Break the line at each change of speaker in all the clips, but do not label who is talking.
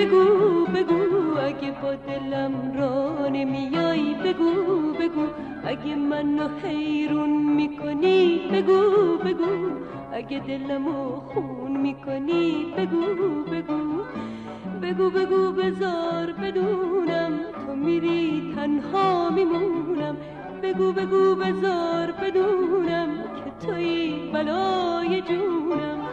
بگو بگو اگه با دلم را نمیای، بگو بگو اگه منو حیرون میکنی، بگو بگو اگه دلمو خون میکنی، بگو بگو بگو بگو بذار بدونم تو میری تنها میمونم، بگو بگو بذار بدونم که تویی بلای جونم.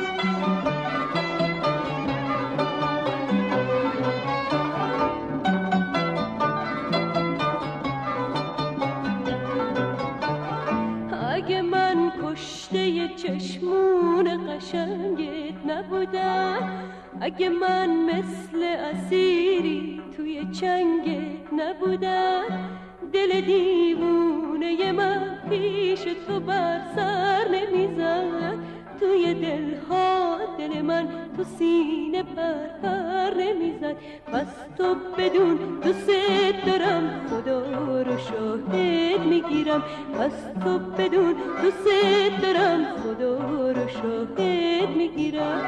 اگه من کشته چشمون قشنگت نبودم، اگه من مثل اسیری توی چنگت نبودم، دل دیوونه من پیش تو بر سر نمیزد، توی دلها دل من تو سینه پر نمیزد. پس تو بدون دوست دارم، خدا رو شاهد میگیرم، پس تو بدون دوست دارم، خدا رو شاهد میگیرم.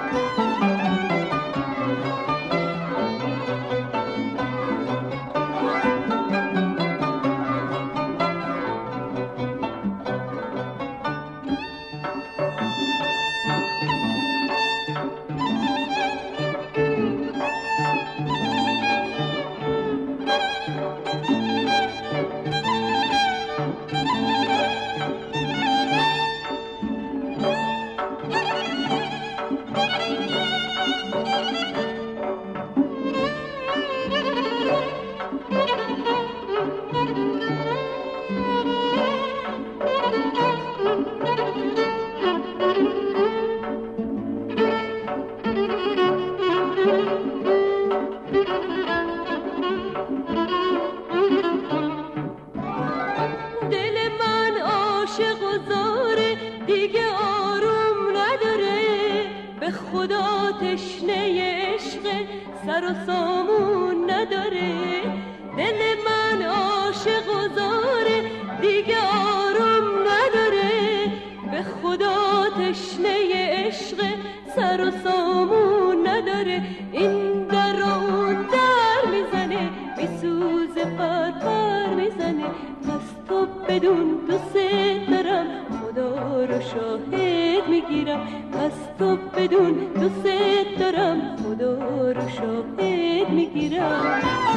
خدا تشنه عشق سر و سامون نداره، دل من عاشق و زاره دیگه آروم نداره، به خدا تشنه عشق سر و سامون نداره. این در و اون در میزنه، میسوزه پر میزنه، پس تو بدون دوست دارم، خدا رو شاهد میگیرم، پس تو بدون دوست دارم، خدا رو شاهد میگیرم.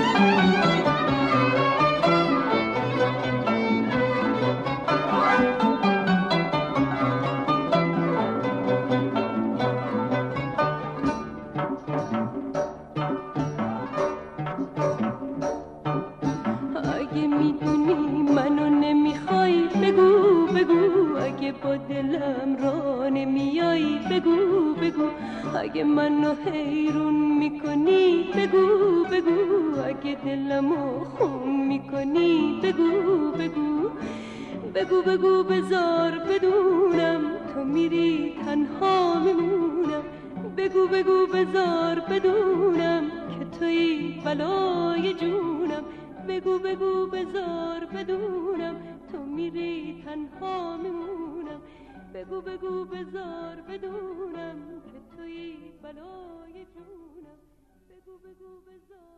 اگه میدونی منو نمیخوای، بگو بگو اگه با دلم را نمیای، بگو بگو اگه منو حیرون میکنی، بگو بگو اگه دلمو خون میکنی، بگو بگو بگو بگو بذار بدونم تو میری تنها میمونم، بگو بگو بذار بدونم که تویی بلای جونم، بگو بگو بذار بدونم تو میری تنها میمونم، بگو بگو بذار بدونم که تویی بلای جونم، بگو بگو بذار